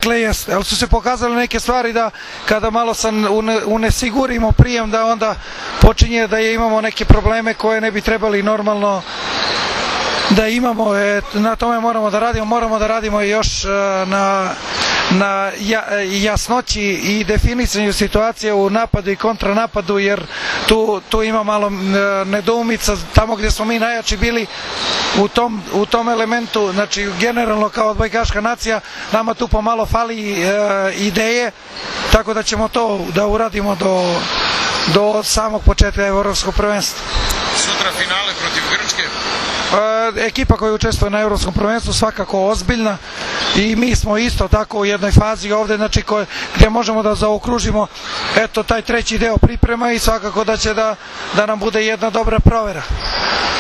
ali su se pokazale neke stvari da kada malo unesigurimo prijem da onda počinje da imamo neke probleme koje ne bi trebali normalno da imamo. Na tome moramo da radimo još na jasnoći i definisanju situacije u napadu i kontranapadu, jer tu ima malo nedoumica. Tamo gdje smo mi najjači bili u tom elementu, znači generalno kao odbojkaška nacija, nama tu pomalo fali ideje, tako da ćemo to da uradimo do samog početka evropskog prvenstva. Sutra finale protiv Grčke. Ekipa koja učestvuje na evropskom prvenstvu svakako ozbiljna i mi smo isto tako u jednoj fazi ovdje, znači gdje možemo da zaokružimo taj treći deo priprema i svakako da će da nam bude jedna dobra provera.